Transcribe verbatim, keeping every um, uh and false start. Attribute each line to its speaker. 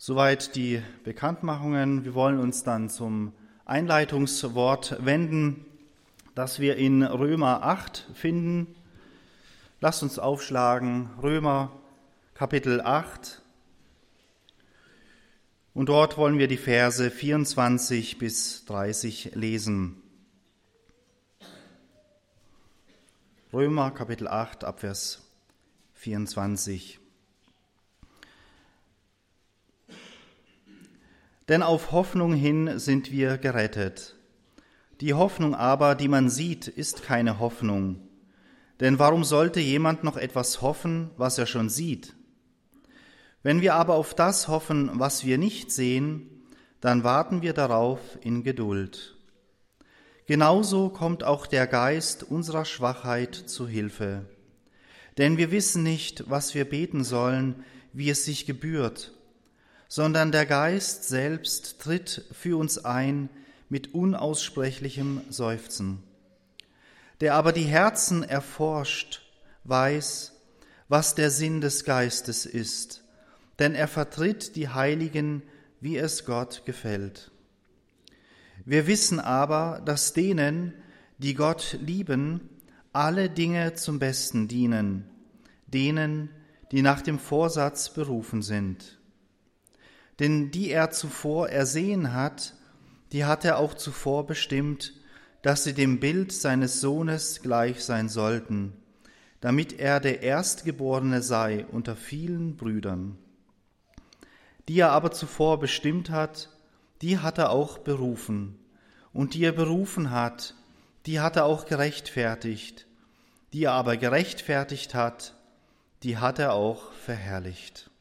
Speaker 1: Soweit die Bekanntmachungen. Wir wollen uns dann zum Einleitungswort wenden, das wir in Römer acht finden. Lasst uns aufschlagen, Römer Kapitel acht. Und dort wollen wir die Verse vierundzwanzig bis dreißig lesen. Römer Kapitel acht, Abvers vierundzwanzig. Denn auf Hoffnung hin sind wir gerettet. Die Hoffnung aber, die man sieht, ist keine Hoffnung. Denn warum sollte jemand noch etwas hoffen, was er schon sieht? Wenn wir aber auf das hoffen, was wir nicht sehen, dann warten wir darauf in Geduld. Genauso kommt auch der Geist unserer Schwachheit zu Hilfe. Denn wir wissen nicht, was wir beten sollen, wie es sich gebührt, sondern der Geist selbst tritt für uns ein mit unaussprechlichem Seufzen. Der aber die Herzen erforscht, weiß, was der Sinn des Geistes ist, denn er vertritt die Heiligen, wie es Gott gefällt. Wir wissen aber, dass denen, die Gott lieben, alle Dinge zum Besten dienen, denen, die nach dem Vorsatz berufen sind. Denn die er zuvor ersehen hat, die hat er auch zuvor bestimmt, dass sie dem Bild seines Sohnes gleich sein sollten, damit er der Erstgeborene sei unter vielen Brüdern. Die er aber zuvor bestimmt hat, die hat er auch berufen. Und die er berufen hat, die hat er auch gerechtfertigt. Die er aber gerechtfertigt hat, die hat er auch verherrlicht.